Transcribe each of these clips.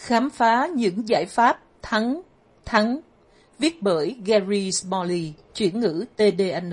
Khám phá những giải pháp thắng, viết bởi Gary Smalley, chuyển ngữ TDN.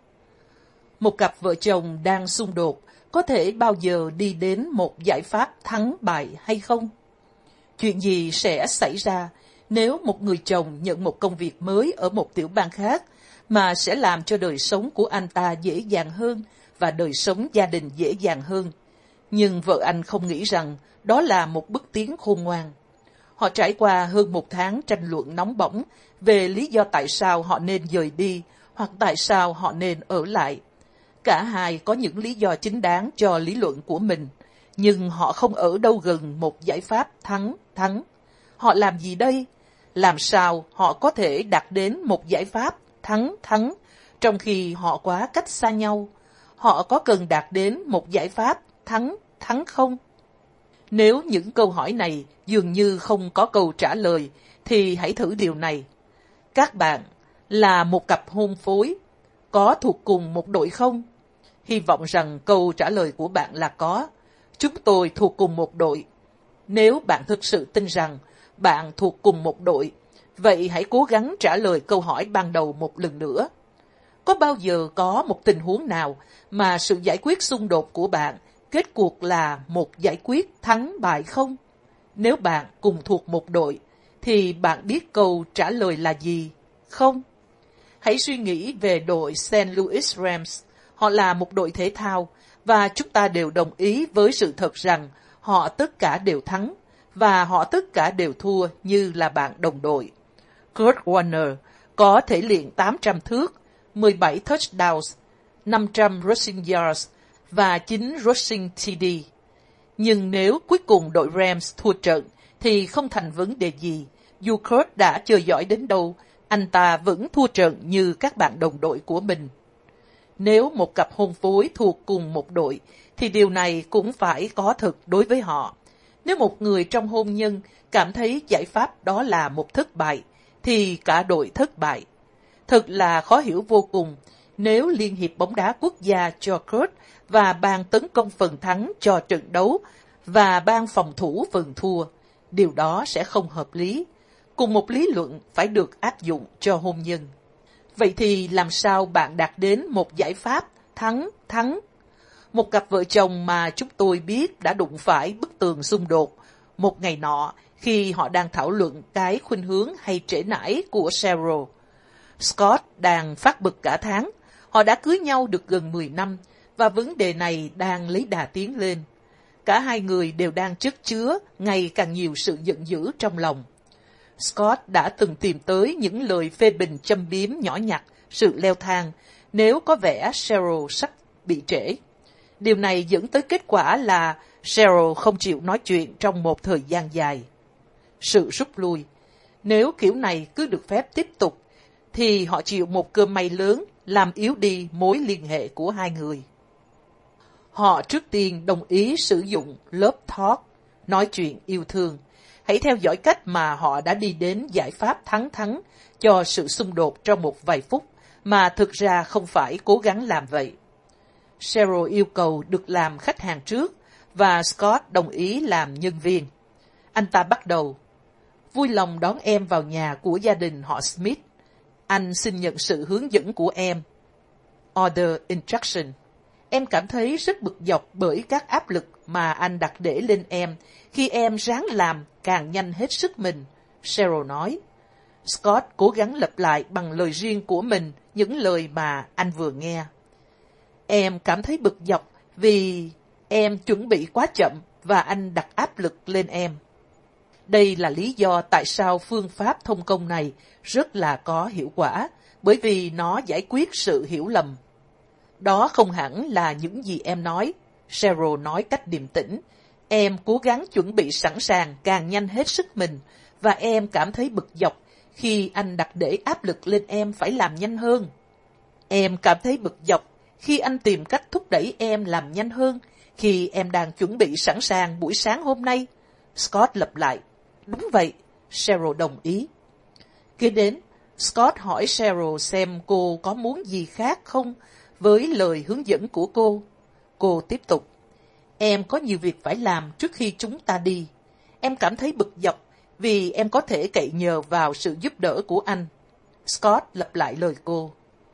Một cặp vợ chồng đang xung đột có thể bao giờ đi đến một giải pháp thắng bại hay không? Chuyện gì sẽ xảy ra nếu một người chồng nhận một công việc mới ở một tiểu bang khác mà sẽ làm cho đời sống của anh ta dễ dàng hơn và đời sống gia đình dễ dàng hơn? Nhưng vợ anh không nghĩ rằng đó là một bước tiến khôn ngoan. Họ trải qua hơn một tháng tranh luận nóng bỏng về lý do tại sao họ nên rời đi hoặc tại sao họ nên ở lại. Cả hai có những lý do chính đáng cho lý luận của mình, nhưng họ không ở đâu gần một giải pháp thắng. Họ làm gì đây? Làm sao họ có thể đạt đến một giải pháp thắng trong khi họ quá cách xa nhau? Họ có cần đạt đến một giải pháp thắng không? Nếu những câu hỏi này dường như không có câu trả lời, thì hãy thử điều này. Các bạn là một cặp hôn phối, có thuộc cùng một đội không? Hy vọng rằng câu trả lời của bạn là có. Chúng tôi thuộc cùng một đội. Nếu bạn thực sự tin rằng bạn thuộc cùng một đội, vậy hãy cố gắng trả lời câu hỏi ban đầu một lần nữa. Có bao giờ có một tình huống nào mà sự giải quyết xung đột của bạn kết cuộc là một giải quyết thắng bại không? Nếu bạn cùng thuộc một đội, thì bạn biết câu trả lời là gì, không? Hãy suy nghĩ về đội St. Louis Rams. Họ là một đội thể thao, và chúng ta đều đồng ý với sự thật rằng họ tất cả đều thắng, và họ tất cả đều thua như là bạn đồng đội. Kurt Warner có thể liền 800 thước, 17 touchdowns, 500 rushing yards và 9 rushing TD. Nhưng nếu cuối cùng đội Rams thua trận thì không thành vấn đề gì. Dù Kurt đã chơi giỏi đến đâu, anh ta vẫn thua trận như các bạn đồng đội của mình. Nếu một cặp hôn phối thuộc cùng một đội, thì điều này cũng phải có thực đối với họ. Nếu một người trong hôn nhân cảm thấy giải pháp đó là một thất bại, thì cả đội thất bại. Thật là khó hiểu vô cùng nếu Liên hiệp bóng đá quốc gia cho Kurt và ban tấn công phần thắng cho trận đấu và ban phòng thủ phần thua. Điều đó sẽ không hợp lý. Cùng một lý luận phải được áp dụng cho hôn nhân. Vậy thì làm sao bạn đạt đến một giải pháp thắng? Một cặp vợ chồng mà chúng tôi biết đã đụng phải bức tường xung đột một ngày nọ khi họ đang thảo luận cái khuynh hướng hay trễ nải của Cheryl. Scott đang phát bực cả tháng. Họ đã cưới nhau được gần 10 năm và vấn đề này đang lấy đà tiến lên. Cả hai người đều đang chất chứa ngày càng nhiều sự giận dữ trong lòng. Scott đã từng tìm tới những lời phê bình châm biếm nhỏ nhặt, sự leo thang, nếu có vẻ Cheryl sắp bị trễ. Điều này dẫn tới kết quả là Cheryl không chịu nói chuyện trong một thời gian dài. Sự rút lui. Nếu kiểu này cứ được phép tiếp tục, thì họ chịu một cơn mây lớn làm yếu đi mối liên hệ của hai người. Họ trước tiên đồng ý sử dụng lớp talk, nói chuyện yêu thương. Hãy theo dõi cách mà họ đã đi đến giải pháp thắng cho sự xung đột trong một vài phút, mà thực ra không phải cố gắng làm vậy. Cheryl yêu cầu được làm khách hàng trước, và Scott đồng ý làm nhân viên. Anh ta bắt đầu: vui lòng đón em vào nhà của gia đình họ Smith. Anh xin nhận sự hướng dẫn của em. Order instruction. Em cảm thấy rất bực dọc bởi các áp lực mà anh đặt để lên em khi em ráng làm càng nhanh hết sức mình, Cheryl nói. Scott cố gắng lặp lại bằng lời riêng của mình những lời mà anh vừa nghe. Em cảm thấy bực dọc vì em chuẩn bị quá chậm và anh đặt áp lực lên em. Đây là lý do tại sao phương pháp thông công này rất là có hiệu quả, bởi vì nó giải quyết sự hiểu lầm. Đó không hẳn là những gì em nói, Cheryl nói cách điềm tĩnh. Em cố gắng chuẩn bị sẵn sàng càng nhanh hết sức mình, và em cảm thấy bực dọc khi anh đặt để áp lực lên em phải làm nhanh hơn. Em cảm thấy bực dọc khi anh tìm cách thúc đẩy em làm nhanh hơn khi em đang chuẩn bị sẵn sàng buổi sáng hôm nay, Scott lặp lại. Đúng vậy, Cheryl đồng ý. Kế đến, Scott hỏi Cheryl xem cô có muốn gì khác không với lời hướng dẫn của cô. Cô tiếp tục. Em có nhiều việc phải làm trước khi chúng ta đi. Em cảm thấy bực dọc vì em có thể cậy nhờ vào sự giúp đỡ của anh. Scott lặp lại lời cô.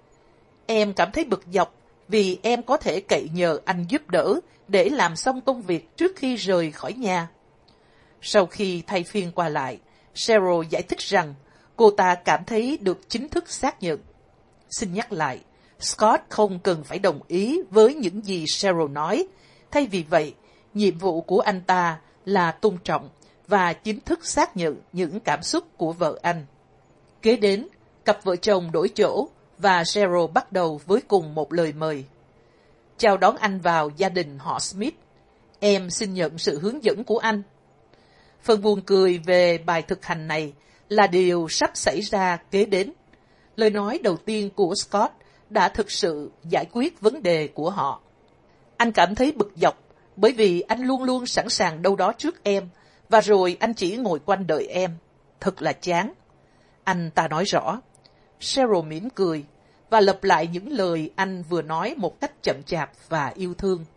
Em cảm thấy bực dọc vì em có thể cậy nhờ anh giúp đỡ để làm xong công việc trước khi rời khỏi nhà. Sau khi thay phiên qua lại, Cheryl giải thích rằng cô ta cảm thấy được chính thức xác nhận. Xin nhắc lại, Scott không cần phải đồng ý với những gì Cheryl nói. Thay vì vậy, nhiệm vụ của anh ta là tôn trọng và chính thức xác nhận những cảm xúc của vợ anh. Kế đến, cặp vợ chồng đổi chỗ và Cheryl bắt đầu với cùng một lời mời. Chào đón anh vào gia đình họ Smith. Em xin nhận sự hướng dẫn của anh. Phần buồn cười về bài thực hành này là điều sắp xảy ra kế đến. Lời nói đầu tiên của Scott đã thực sự giải quyết vấn đề của họ. Anh cảm thấy bực dọc bởi vì anh luôn luôn sẵn sàng đâu đó trước em, và rồi anh chỉ ngồi quanh đợi em. Thật là chán. Anh ta nói rõ. Cheryl mỉm cười và lặp lại những lời anh vừa nói một cách chậm chạp và yêu thương.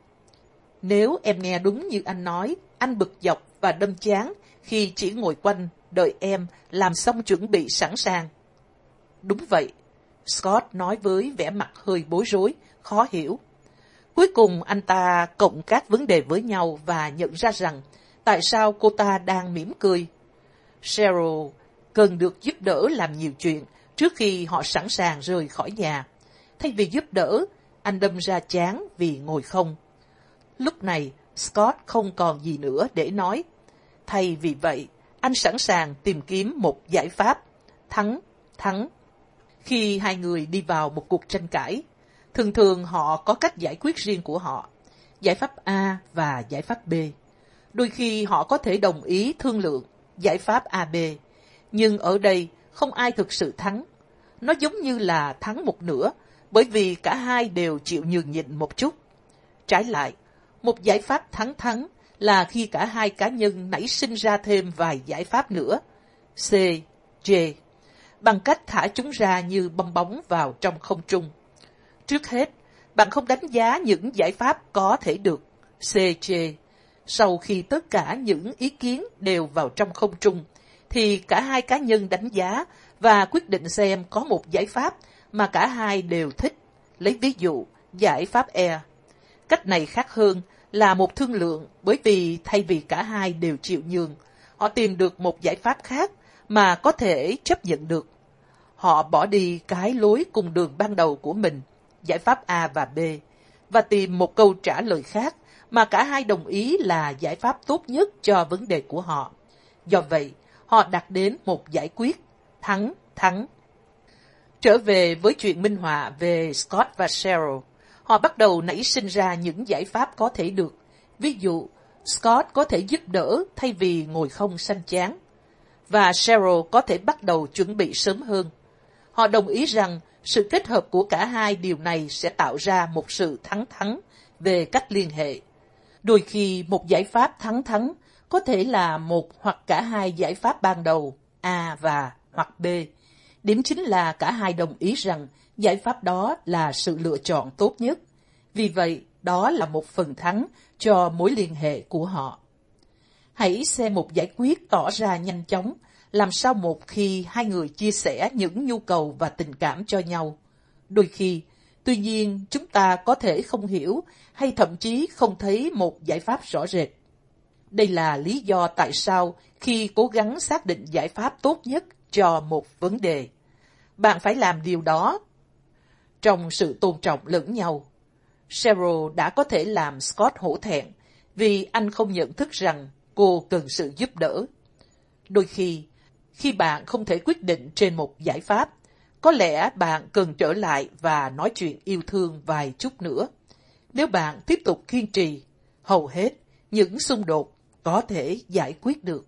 Nếu em nghe đúng như anh nói, anh bực dọc và đâm chán khi chỉ ngồi quanh đợi em làm xong chuẩn bị sẵn sàng. Đúng vậy, Scott nói với vẻ mặt hơi bối rối, khó hiểu. Cuối cùng anh ta cộng các vấn đề với nhau và nhận ra rằng tại sao cô ta đang mỉm cười. Cheryl cần được giúp đỡ làm nhiều chuyện trước khi họ sẵn sàng rời khỏi nhà. Thay vì giúp đỡ, anh đâm ra chán vì ngồi không. Lúc này, Scott không còn gì nữa để nói. Thay vì vậy, anh sẵn sàng tìm kiếm một giải pháp. Thắng. Khi hai người đi vào một cuộc tranh cãi, thường thường họ có cách giải quyết riêng của họ. Giải pháp A và giải pháp B. Đôi khi họ có thể đồng ý thương lượng giải pháp AB. Nhưng ở đây, không ai thực sự thắng. Nó giống như là thắng một nửa, bởi vì cả hai đều chịu nhường nhịn một chút. Trái lại, một giải pháp thắng là khi cả hai cá nhân nảy sinh ra thêm vài giải pháp nữa, C, J, bằng cách thả chúng ra như bong bóng vào trong không trung. Trước hết, bạn không đánh giá những giải pháp có thể được, C, J. Sau khi tất cả những ý kiến đều vào trong không trung, thì cả hai cá nhân đánh giá và quyết định xem có một giải pháp mà cả hai đều thích. Lấy ví dụ, giải pháp E. Cách này khác hơn là một thương lượng, bởi vì thay vì cả hai đều chịu nhường, họ tìm được một giải pháp khác mà có thể chấp nhận được. Họ bỏ đi cái lối cùng đường ban đầu của mình, giải pháp A và B, và tìm một câu trả lời khác mà cả hai đồng ý là giải pháp tốt nhất cho vấn đề của họ. Do vậy, họ đạt đến một giải quyết thắng. Trở về với chuyện minh họa về Scott và Cheryl, họ bắt đầu nảy sinh ra những giải pháp có thể được. Ví dụ, Scott có thể giúp đỡ thay vì ngồi không sanh chán, và Cheryl có thể bắt đầu chuẩn bị sớm hơn. Họ đồng ý rằng sự kết hợp của cả hai điều này sẽ tạo ra một sự thắng về cách liên hệ. Đôi khi một giải pháp thắng có thể là một hoặc cả hai giải pháp ban đầu, A và hoặc B. Điểm chính là cả hai đồng ý rằng giải pháp đó là sự lựa chọn tốt nhất. Vì vậy, đó là một phần thắng cho mối liên hệ của họ. Hãy xem một giải quyết tỏ ra nhanh chóng, làm sao một khi hai người chia sẻ những nhu cầu và tình cảm cho nhau. Đôi khi, tuy nhiên, chúng ta có thể không hiểu hay thậm chí không thấy một giải pháp rõ rệt. Đây là lý do tại sao khi cố gắng xác định giải pháp tốt nhất cho một vấn đề, bạn phải làm điều đó trong sự tôn trọng lẫn nhau. Cheryl đã có thể làm Scott hổ thẹn vì anh không nhận thức rằng cô cần sự giúp đỡ. Đôi khi bạn không thể quyết định trên một giải pháp, có lẽ bạn cần trở lại và nói chuyện yêu thương vài chút nữa. Nếu bạn tiếp tục kiên trì, hầu hết những xung đột có thể giải quyết được.